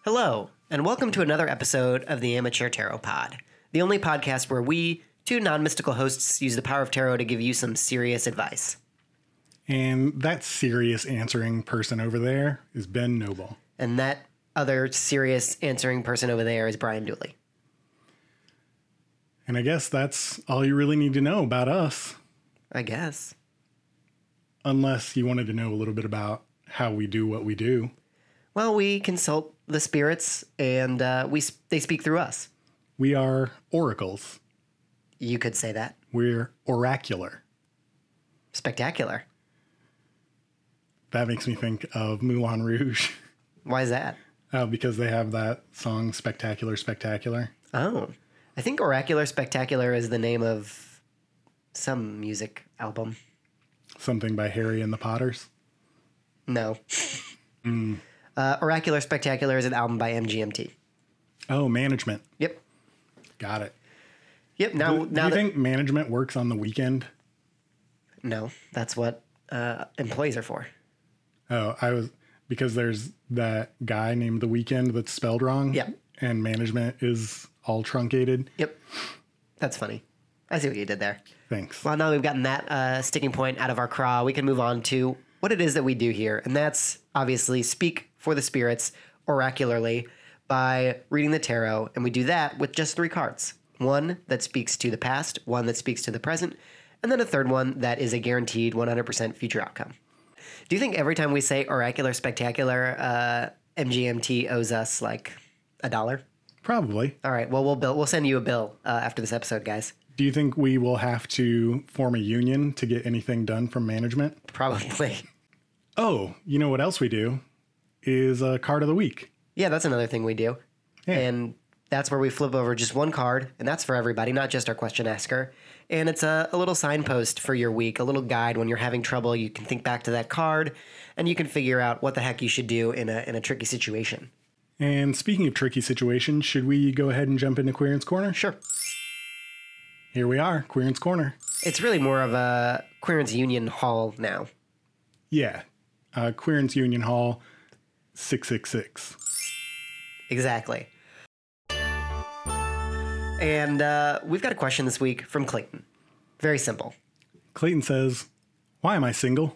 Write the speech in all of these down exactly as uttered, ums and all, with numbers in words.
Hello, and welcome to another episode of the Amateur Tarot Pod, the only podcast where we, two non-mystical hosts, use the power of tarot to give you some serious advice. And that serious answering person over there is Ben Noble. And that other serious answering person over there is Brian Dooley. And I guess that's all you really need to know about us. I guess. Unless you wanted to know a little bit about how we do what we do. Well, we consult the spirits, and uh, we they speak through us. We are oracles. You could say that. We're oracular. Spectacular. That makes me think of Moulin Rouge. Why is that? Uh, because they have that song, Spectacular, Spectacular. Oh. I think Oracular Spectacular is the name of some music album. Something by Harry and the Potters? No. Mm. Uh, Oracular Spectacular is an album by M G M T. Oh, Management. Yep. Got it. Yep. Now, do, now do you that, think Management works on the weekend? No, that's what uh, employees are for. Oh, I was because there's that guy named The Weeknd that's spelled wrong. Yeah. And Management is all truncated. Yep. That's funny. I see what you did there. Thanks. Well, now that we've gotten that uh, sticking point out of our craw, we can move on to what it is that we do here. And that's obviously speak for the spirits oracularly by reading the tarot. And we do that with just three cards. One that speaks to the past, one that speaks to the present, and then a third one that is a guaranteed one hundred percent future outcome. Do you think every time we say oracular spectacular, uh, M G M T owes us like a dollar? Probably. All right. Well, we'll bill. We'll send you a bill uh, after this episode, guys. Do you think we will have to form a union to get anything done from Management? Probably. Oh, you know what else we do is a card of the week. Yeah, that's another thing we do. Yeah. And that's where we flip over just one card, and that's for everybody, not just our question asker. And it's a, a little signpost for your week, a little guide when you're having trouble. You can think back to that card, and you can figure out what the heck you should do in a in a tricky situation. And speaking of tricky situations, should we go ahead and jump into Queerance Corner? Sure. Here we are, Queerance Corner. It's really more of a Queerance Union Hall now. Yeah. Uh, Queerance Union Hall six six six. Exactly. And uh, we've got a question this week from Clayton. Very simple. Clayton says, "Why am I single?"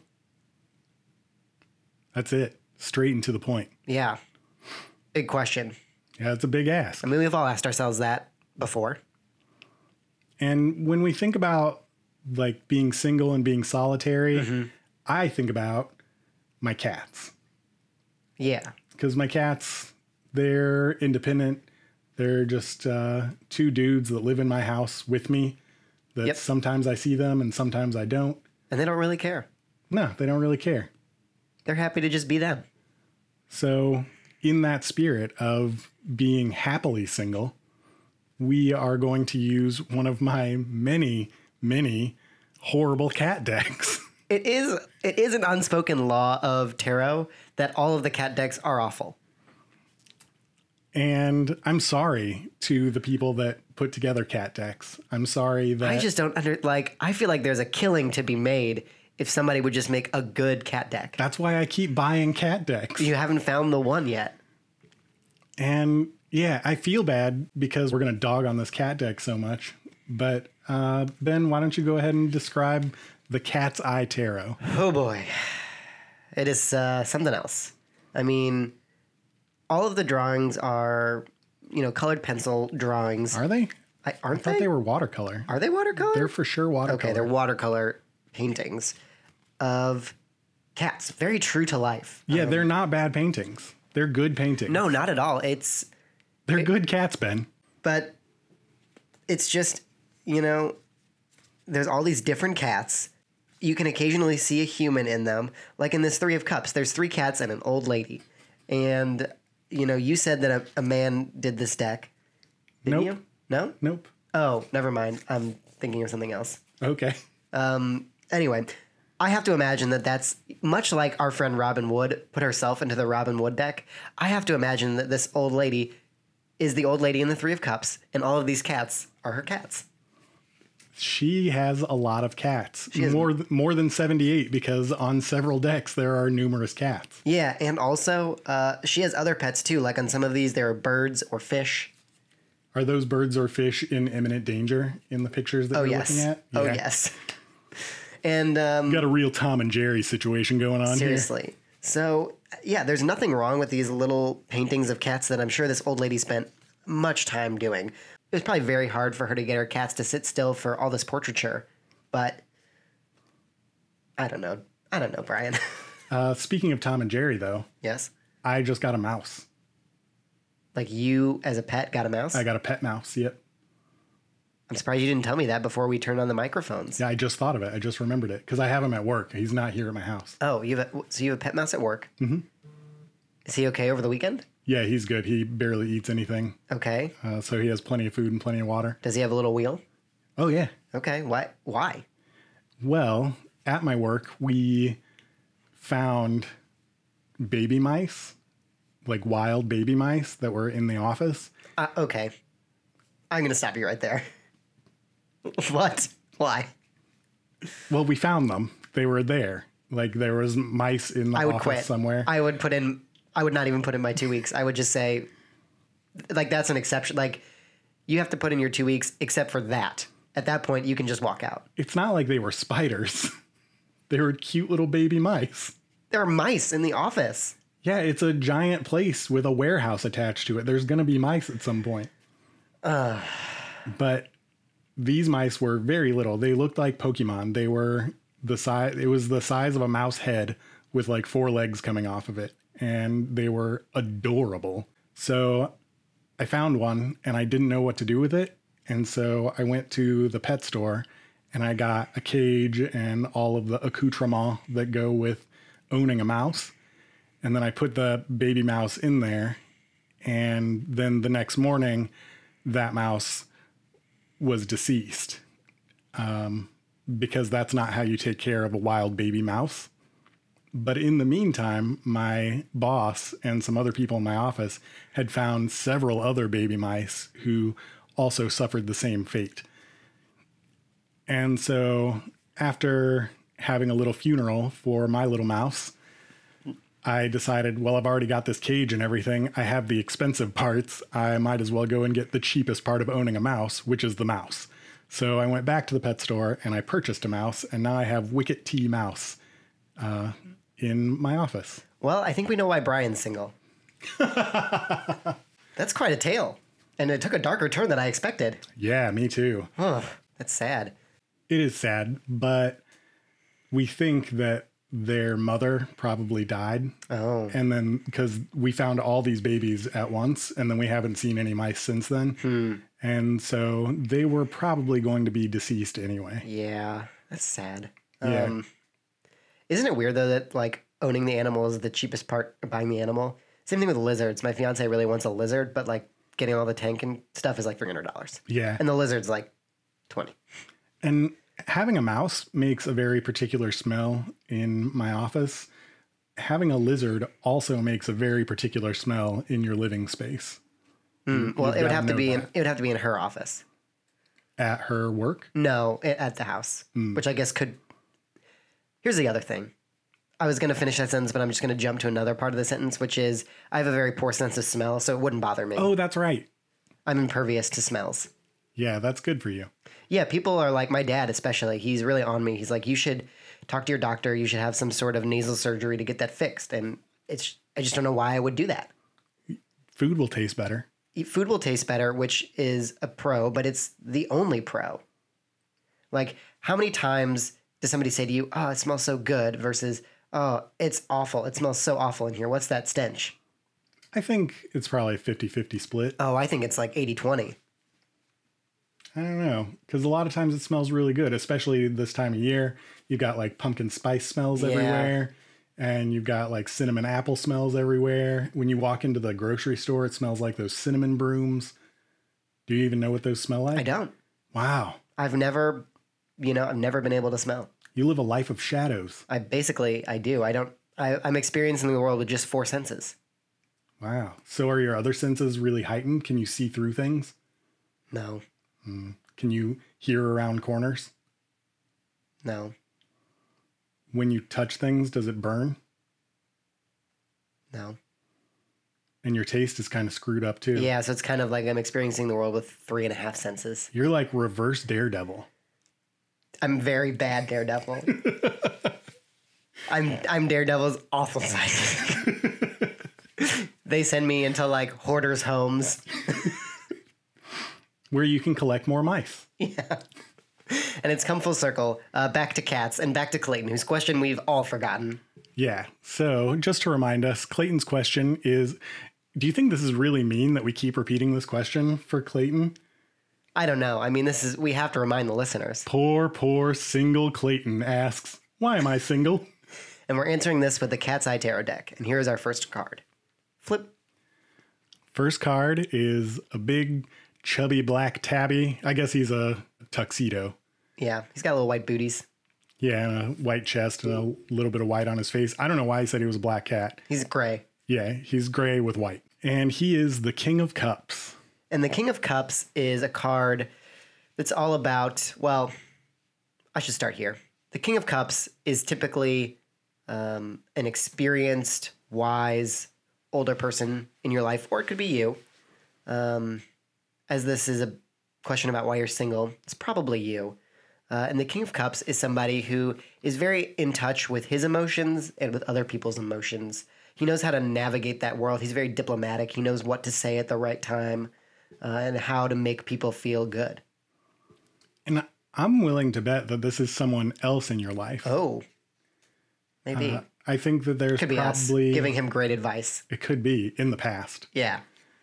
That's it. Straight and to the point. Yeah. Big question. Yeah, it's a big ask. I mean, we've all asked ourselves that before. And when we think about like being single and being solitary, Mm-hmm. I think about my cats. Yeah. Because my cats, they're independent. They're just uh, two dudes that live in my house with me. That Yep. sometimes I see them and sometimes I don't. And they don't really care. No, they don't really care. They're happy to just be them. So in that spirit of being happily single, we are going to use one of my many, many horrible cat decks. It is it is an unspoken law of tarot that all of the cat decks are awful. And I'm sorry to the people that put together cat decks. I'm sorry that I just don't under like I feel like there's a killing to be made if somebody would just make a good cat deck. that's why I keep buying cat decks. You haven't found the one yet. And yeah, I feel bad because we're going to dog on this cat deck so much. But uh, Ben, why don't you go ahead and describe the Cat's Eye Tarot? Oh boy. It is uh, something else. I mean, all of the drawings are, you know, colored pencil drawings. Are they? I, I aren't thought they? they were watercolor. Are they watercolor? They're for sure watercolor. Okay, they're watercolor paintings of cats. Very true to life. Yeah, Um, they're not bad paintings. They're good paintings. No, not at all. It's They're good cats, Ben. but it's just, you know, there's all these different cats. You can occasionally see a human in them. Like in this Three of Cups, there's three cats and an old lady. And, you know, you said that a, a man did this deck. Didn't Nope. you? No? Nope. Oh, never mind. I'm thinking of something else. Okay. Um, anyway, I have to imagine that that's much like our friend Robin Wood put herself into the Robin Wood deck. I have to imagine that this old lady is the old lady in the Three of Cups, and all of these cats are her cats. She has a lot of cats. has- More th- more than seventy-eight, because on several decks there are numerous cats. Yeah, and also uh, she has other pets too. Like on some of these, there are birds or fish. Are those birds or fish in imminent danger in the pictures that Oh you're yes. looking at? Oh Yeah. yes. And um, Got a real Tom and Jerry situation going on seriously. So yeah, there's nothing wrong with these little paintings of cats that I'm sure this old lady spent much time doing. It was probably very hard for her to get her cats to sit still for all this portraiture, but I don't know. I don't know, Brian. here. Uh, speaking of Tom and Jerry, though, Yes? I just got a mouse. Like you as a pet got a mouse? I got a pet mouse. Yep. I'm surprised you didn't tell me that before we turned on the microphones. Yeah, I just thought of it. I just remembered it because I have him at work. He's not here at my house. Oh, you have a, so you have a pet mouse at work? Mm-hmm. Is he okay over the weekend? Yeah, he's good. He barely eats anything. Okay. Uh, so he has plenty of food and plenty of water. Does he have a little wheel? Oh, yeah. Okay. Why? Why? Well, at my work, we found baby mice, like wild baby mice that were in the office. Uh, okay. I'm going to stop you right there. What? Why? Well, we found them. They were there. Like there was mice in the I would office quit. somewhere. I would put in, I would not even put in my two weeks. I would just say, like, that's an exception. Like, you have to put in your two weeks except for that. At that point, you can just walk out. It's not like they were spiders. They were cute little baby mice. There are mice in the office. Yeah, it's a giant place with a warehouse attached to it. There's going to be mice at some point. Uh. But these mice were very little. They looked like Pokemon. They were the size, it was the size of a mouse head with like four legs coming off of it. And they were adorable. So I found one and I didn't know what to do with it. And so I went to the pet store and I got a cage and all of the accoutrements that go with owning a mouse. And then I put the baby mouse in there. And then the next morning, that mouse was deceased. Um, because that's not how you take care of a wild baby mouse. But in the meantime, my boss and some other people in my office had found several other baby mice who also suffered the same fate. And so after having a little funeral for my little mouse, I decided, well, I've already got this cage and everything. I have the expensive parts. I might as well go and get the cheapest part of owning a mouse, which is the mouse. So I went back to the pet store and I purchased a mouse, and now I have Wicket T Mouse uh, in my office. Well, I think we know why Brian's single. That's quite a tale. And it took a darker turn than I expected. Yeah, me too. Huh, that's sad. It is sad, but we think that their mother probably died. Oh. And then because we found all these babies at once, and then we haven't seen any mice since then. Hmm. And so they were probably going to be deceased anyway. Yeah, that's sad. Yeah. Um, isn't it weird, though, that, like, owning the animal is the cheapest part of buying the animal? Same thing with lizards. My fiance really wants a lizard, but, like, getting all the tank and stuff is like three hundred dollars. Yeah. And the lizard's like twenty. And having a mouse makes a very particular smell in my office. Having a lizard also makes a very particular smell in your living space. Mm, well, You've it would gotta have to know be in, that. it would have to be in her office. At her work? No, i- at the house, which I guess could. Here's the other thing. I was going to finish that sentence, but I'm just going to jump to another part of the sentence, which is I have a very poor sense of smell, so it wouldn't bother me. Oh, that's right. I'm impervious to smells. Yeah, that's good for you. Yeah, people are like, my dad especially, he's really on me. He's like, you should talk to your doctor. You should have some sort of nasal surgery to get that fixed. And it's, I just don't know why I would do that. Food will taste better. Food will taste better, which is a pro, but it's the only pro. Like, how many times does somebody say to you, oh, it smells so good, versus, oh, it's awful. It smells so awful in here. What's that stench? I think it's probably a fifty-fifty split. Oh, I think it's like eighty twenty. I don't know, because a lot of times it smells really good, especially this time of year. You've got like pumpkin spice smells Yeah. everywhere, and you've got like cinnamon apple smells everywhere. When you walk into the grocery store, it smells like those cinnamon brooms. Do you even know what those smell like? I don't. Wow. I've never, you know, I've never been able to smell. You live a life of shadows. I basically, I do. I don't, I, I'm experiencing the world with just four senses. Wow. So are your other senses really heightened? Can you see through things? No. Can you hear around corners? No. When you touch things, does it burn? No. And your taste is kind of screwed up too. Yeah, so it's kind of like I'm experiencing the world with three and a half senses. You're like reverse Daredevil. I'm very bad Daredevil. I'm I'm Daredevil's awful sidekick. They send me into like hoarders' homes. Where you can collect more mice. Yeah. And it's come full circle, uh, back to cats and back to Clayton, whose question we've all forgotten. Yeah. So just to remind us, Clayton's question is, do you think this is really mean that we keep repeating this question for Clayton? I don't know. I mean, this is, we have to remind the listeners. Poor, poor single Clayton asks, why am I single? And we're answering this with the Cat's Eye Tarot deck. And here is our first card. Flip. First card is a big, chubby black tabby. I guess he's a tuxedo. Yeah, he's got little white booties. Yeah, and a white chest and a little bit of white on his face. I don't know why he said he was a black cat. He's gray. Yeah, he's gray with white. And he is the King of Cups. And the King of Cups is a card that's all about, well, I should start here. The King of Cups is typically um, an experienced, wise, older person in your life, or it could be you. Um, as this is a question about why you're single, it's probably you. Uh, and the King of Cups is somebody who is very in touch with his emotions and with other people's emotions. He knows how to navigate that world. He's very diplomatic. He knows what to say at the right time uh, and how to make people feel good. And I'm willing to bet that this is someone else in your life. Oh, maybe. Uh, I think that there's could be probably... us giving him great advice. It could be in the past. Yeah.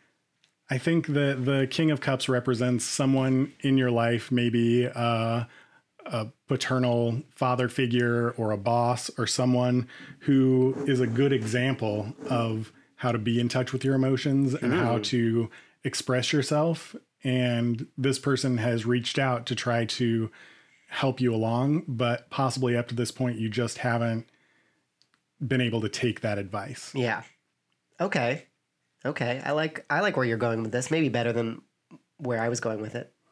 I think that the King of Cups represents someone in your life, maybe uh, a paternal father figure or a boss or someone who is a good example of how to be in touch with your emotions and mm. how to express yourself. And this person has reached out to try to help you along, but possibly up to this point, you just haven't been able to take that advice. Yeah. Okay. Okay. I like, I like where you're going with this. Maybe better than where I was going with it.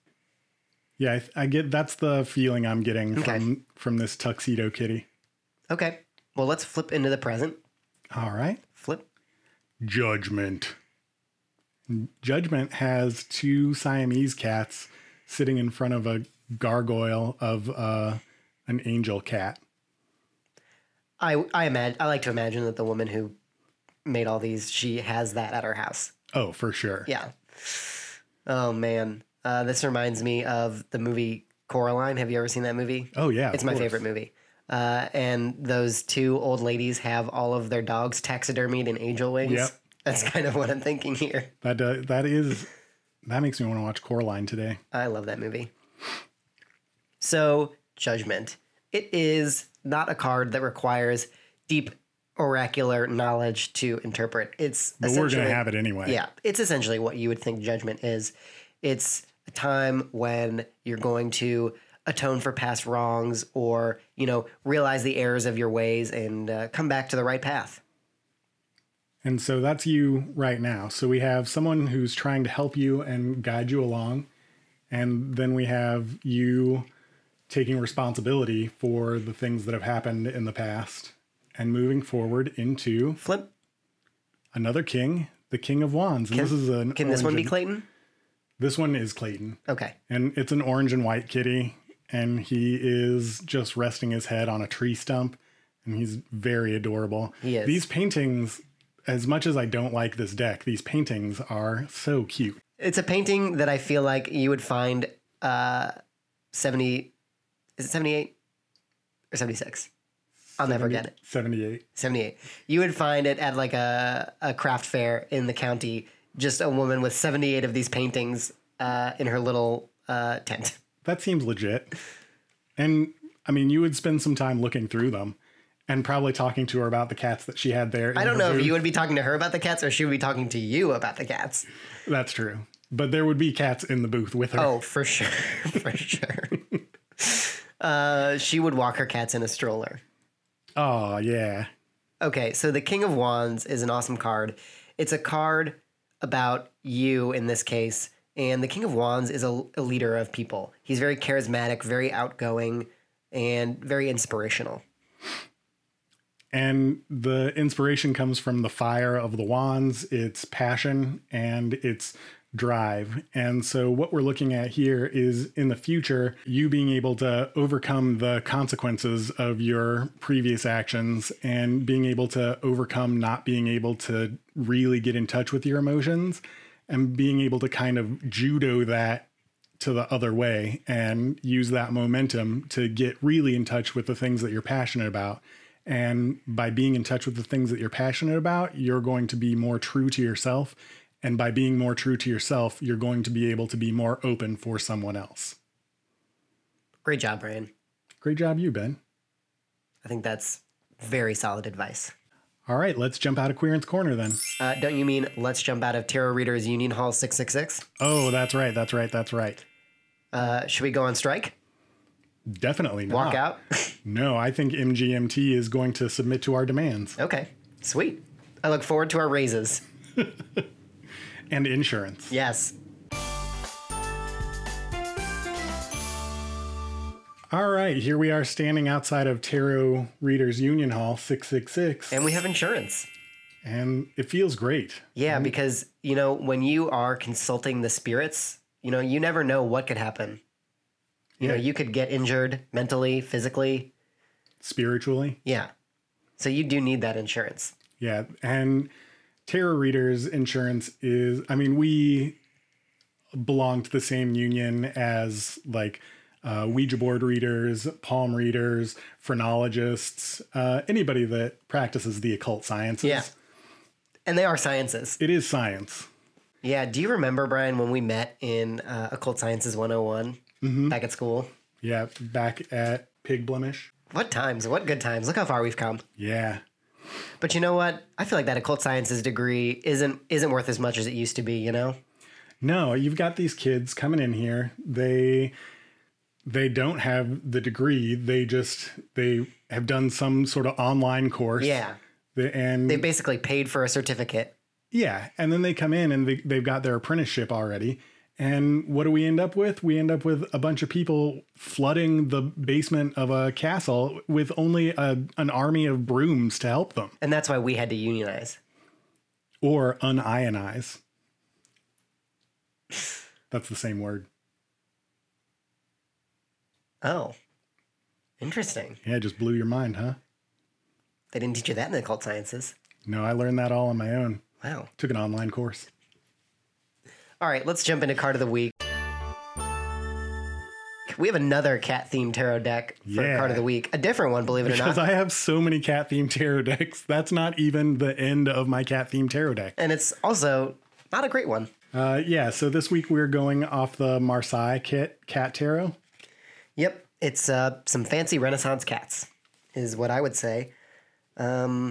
Yeah, I, I get that's the feeling I'm getting okay. from from this tuxedo kitty. Okay. Well, let's flip into the present. All right. Flip. Judgment. Judgment has two Siamese cats sitting in front of a gargoyle of uh, an angel cat. I I imagine I like to imagine that the woman who made all these, she has that at her house. Oh, for sure. Yeah. Oh man. Uh, this reminds me of the movie Coraline. Have you ever seen that movie? Oh, yeah. It's my course. favorite movie. Uh, and those two old ladies have all of their dogs taxidermied in angel wings. Yep. That's kind of what I'm thinking here. That uh, that is, that makes me want to watch Coraline today. I love that movie. So, Judgment. It is not a card that requires deep oracular knowledge to interpret. It's But we're going to have it anyway. Yeah. It's essentially what you would think Judgment is. It's a time when you're going to atone for past wrongs or, you know, realize the errors of your ways and uh, come back to the right path. And so that's you right now. So we have someone who's trying to help you and guide you along. And then we have you taking responsibility for the things that have happened in the past and moving forward into Flip. Another king, the King of Wands. And can, this is an Can this one be Clayton? This one is Clayton. Okay. And it's an orange and white kitty. And he is just resting his head on a tree stump. And he's very adorable. He is. These paintings, as much as I don't like this deck, these paintings are so cute. It's a painting that I feel like you would find uh, seventy, is it seventy-eight or seventy-six? I'll seventy, never get it. seventy-eight. seventy-eight. You would find it at like a, a craft fair in the county. Just a woman with seventy-eight of these paintings uh, in her little uh, tent. That seems legit. And I mean, you would spend some time looking through them and probably talking to her about the cats that she had there. I don't know booth. If you would be talking to her about the cats or she would be talking to you about the cats. That's true. But there would be cats in the booth with her. Oh, for sure. For sure. uh, she would walk her cats in a stroller. Oh, yeah. Okay, so the King of Wands is an awesome card. It's a card about you in this case And the King of Wands is a, a leader of people. He's very charismatic, very outgoing, and very inspirational. And the inspiration comes from the fire of the wands, its passion, and its drive. And so what we're looking at here is in the future, you being able to overcome the consequences of your previous actions and being able to overcome not being able to really get in touch with your emotions and being able to kind of judo that to the other way and use that momentum to get really in touch with the things that you're passionate about. And by being in touch with the things that you're passionate about, you're going to be more true to yourself. And by being more true to yourself, you're going to be able to be more open for someone else. Great job, Brian. Great job, you, Ben. I think that's very solid advice. All right, let's jump out of Queerance Corner then. Uh, don't you mean let's jump out of Tarot Readers Union Hall six six six? Oh, that's right, that's right, that's right. Uh, should we go on strike? Definitely not. Walk out? No, I think M G M T is going to submit to our demands. Okay, sweet. I look forward to our raises. And insurance. Yes. All right, here we are standing outside of Tarot Readers Union Hall six six six. And we have insurance. And it feels great. Yeah, because, you know, when you are consulting the spirits, you know, you never know what could happen. You Yeah. know, you could get injured mentally, physically. Spiritually. Yeah. So you do need that insurance. Yeah, and Tarot Readers Insurance is, I mean, we belong to the same union as like uh, Ouija board readers, palm readers, phrenologists, uh, anybody that practices the occult sciences. Yeah. And they are sciences. It is science. Yeah. Do you remember, Brian, when we met in uh, Occult Sciences one oh one Mm-hmm. back at school? Yeah, back at Pig Blemish. What times? What good times. Look how far we've come. Yeah. But you know what? I feel like that occult sciences degree isn't isn't worth as much as it used to be, you know? No, you've got these kids coming in here. They they don't have the degree. They just they have done some sort of online course. Yeah. They, and They basically paid for a certificate. yeah, and then they come in and they, they've got their apprenticeship already. And what do we end up with? We end up with a bunch of people flooding the basement of a castle with only a, an army of brooms to help them. And that's why we had to unionize. Or unionize. That's the same word. Oh. Interesting. Yeah, it just blew your mind, huh? They didn't teach you that in the occult sciences. No, I learned that all on my own. Wow. Took an online course. All right, let's jump into card of the week. We have another cat-themed tarot deck for Yeah. card of the week. A different one, believe it or Because not. I have so many cat-themed tarot decks. That's not even the end of my cat-themed tarot deck. And it's also not a great one. Uh, yeah, so this week we're going off the Marseille kit cat tarot. Yep, it's uh, some fancy Renaissance cats, is what I would say. Um,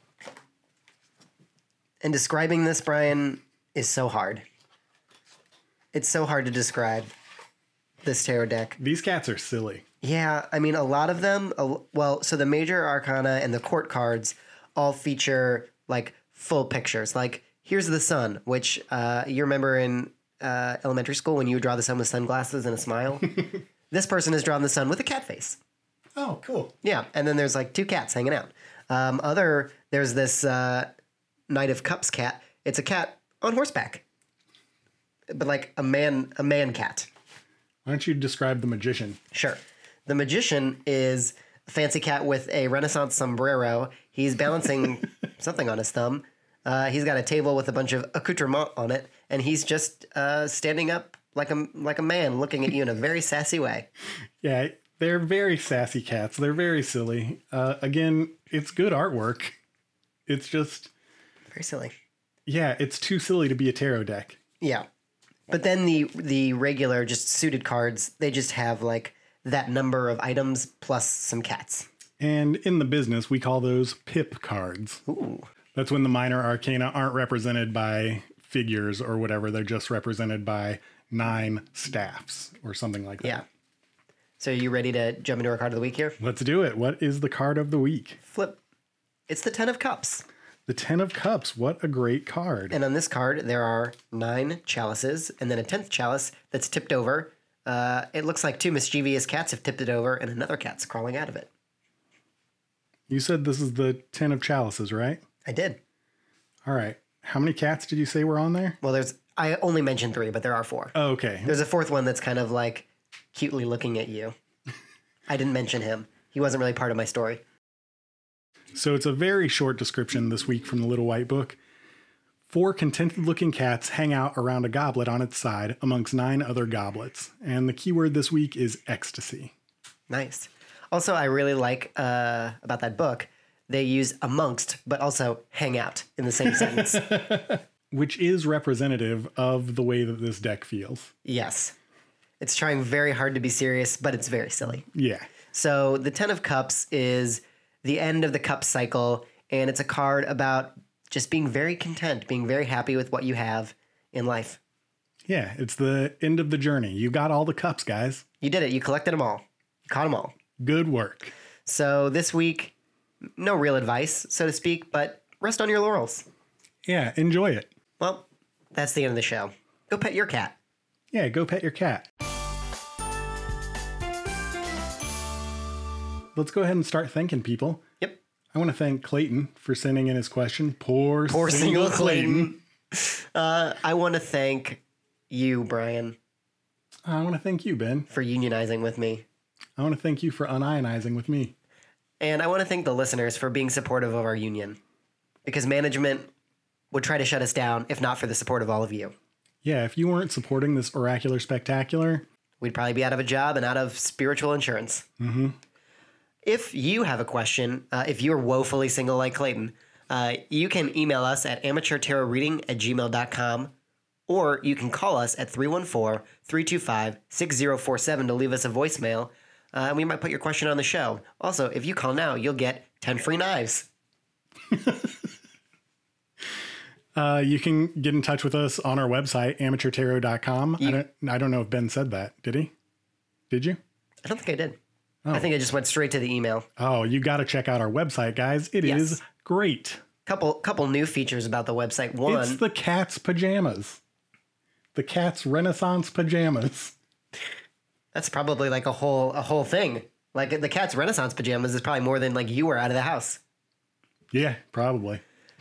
and describing this, Brian, is so hard. It's so hard to describe this tarot deck. These cats are silly. Yeah, I mean, a lot of them, uh, well, so the major arcana and the court cards all feature like full pictures. Like, here's the sun, which uh, you remember in uh, elementary school when you would draw the sun with sunglasses and a smile? This person has drawn the sun with a cat face. Oh, cool. Yeah, and then there's like two cats hanging out. Um, other, there's this uh, Knight of Cups cat. It's a cat on horseback, but like a man, a man cat. Why don't you describe the magician? Sure. The magician is a fancy cat with a Renaissance sombrero. He's balancing something on his thumb. Uh, he's got a table with a bunch of accoutrement on it, and he's just uh, standing up like a like a man, looking at you in a very sassy way. Yeah, they're very sassy cats. They're very silly. Uh, again, it's good artwork. It's just, Very silly. yeah, it's too silly to be a tarot deck. Yeah. But then the the regular just suited cards, they just have like that number of items plus some cats. And in the business, we call those pip cards. Ooh. That's when the minor arcana aren't represented by figures or whatever. They're just represented by nine staffs or something like that. Yeah. So are you ready to jump into our card of the week here? Let's do it. What is the card of the week? Flip. It's the Ten of Cups. The Ten of Cups. What a great card. And on this card, there are nine chalices, and then a tenth chalice that's tipped over. Uh, it looks like two mischievous cats have tipped it over, and another cat's crawling out of it. You said this is the Ten of Chalices, right? I did. All right. How many cats did you say were on there? Well, there's I only mentioned three, but there are four. Oh, okay. There's a fourth one that's kind of like cutely looking at you. I didn't mention him. He wasn't really part of my story. So it's a very short description this week from the Little White Book. Four contented-looking cats hang out around a goblet on its side amongst nine other goblets. And the keyword this week is ecstasy. Nice. Also, I really like uh, about that book, they use amongst, but also hang out in the same sentence. Which is representative of the way that this deck feels. Yes. It's trying very hard to be serious, but it's very silly. Yeah. So the Ten of Cups is the end of the cup cycle, and it's a card about just being very content, being very happy with what you have in life. Yeah, it's the end of the journey. You got all the cups, guys. You did it. You collected them all. You caught them all. Good work. So this week, no real advice, so to speak, but rest on your laurels. Yeah, enjoy it. Well, that's the end of the show. Go pet your cat. Yeah, go pet your cat. Let's go ahead and start thanking people. Yep. I want to thank Clayton for sending in his question. Poor, Poor single, single Clayton. Clayton. Uh, I want to thank you, Brian. I want to thank you, Ben. For unionizing with me. I want to thank you for unionizing with me. And I want to thank the listeners for being supportive of our union. Because management would try to shut us down if not for the support of all of you. Yeah, if you weren't supporting this oracular spectacular, we'd probably be out of a job and out of spiritual insurance. Mm-hmm. If you have a question, uh, if you're woefully single like Clayton, uh, you can email us at amateur tarot reading at gmail dot com, or you can call us at three one four, three two five, six zero four seven to leave us a voicemail, uh, and we might put your question on the show. Also, if you call now, you'll get ten free knives. uh, you can get in touch with us on our website, amateur tarot dot com. You, I don't, I don't know if Ben said that. Did he? Did you? I don't think I did. Oh. I think I just went straight to the email. Oh, you got to check out our website, guys. It yes. is great. Couple couple new features about the website. One, it's the cat's pajamas. The cat's Renaissance pajamas. That's probably like a whole a whole thing. Like the cat's Renaissance pajamas is probably more than like you were out of the house. Yeah, probably.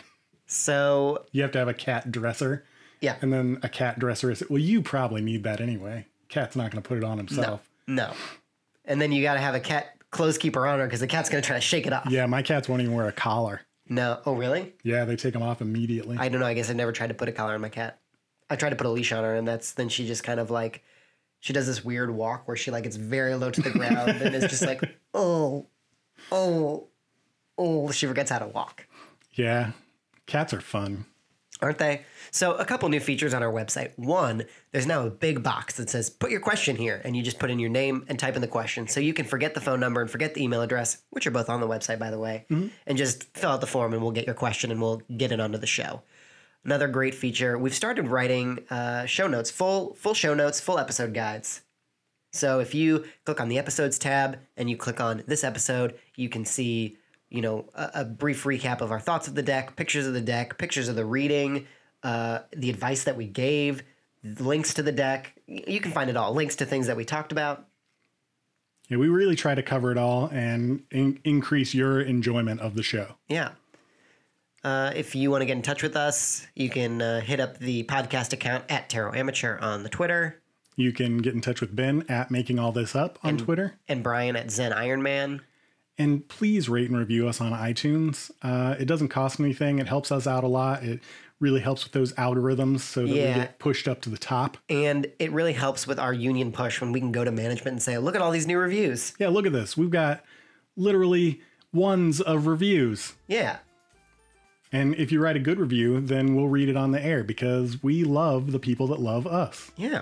So you have to have a cat dresser. Yeah. And then a cat dresser is, well, you probably need that anyway. Cat's not going to put it on himself. No. no. And then you got to have a cat clothes keeper on her because the cat's going to try to shake it off. Yeah, my cats won't even wear a collar. No. Oh, really? Yeah, they take them off immediately. I don't know. I guess I never tried to put a collar on my cat. I tried to put a leash on her, and that's then she just kind of like, she does this weird walk where she like gets very low to the ground and is just like, oh, oh, oh. She forgets how to walk. Yeah, cats are fun. Aren't they? So a couple new features on our website. One, there's now a big box that says, put your question here. And you just put in your name and type in the question. So you can forget the phone number and forget the email address, which are both on the website, by the way, mm-hmm. and just fill out the form and we'll get your question and we'll get it onto the show. Another great feature, we've started writing uh, show notes, full full show notes, full episode guides. So if you click on the episodes tab and you click on this episode, you can see, you know, a, a brief recap of our thoughts of the deck, pictures of the deck, pictures of the reading, uh, the advice that we gave, links to the deck. You can find it all. Links to things that we talked about. Yeah, we really try to cover it all and in- increase your enjoyment of the show. Yeah. Uh, if you want to get in touch with us, you can uh, hit up the podcast account at Tarot Amateur on the Twitter. You can get in touch with Ben at Making All This Up on and, Twitter. And Brian at Zen Iron Man. And please rate and review us on iTunes. Uh, it doesn't cost anything. It helps us out a lot. It really helps with those algorithms so that yeah. we get pushed up to the top. And it really helps with our union push when we can go to management and say, look at all these new reviews. Yeah, look at this. We've got literally ones of reviews. Yeah. And if you write a good review, then we'll read it on the air because we love the people that love us. Yeah.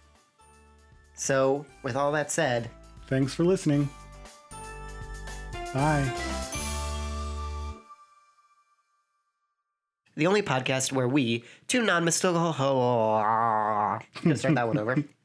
So, with all that said, thanks for listening. Bye. The only podcast where we, two non-mystical... Gonna start that one over.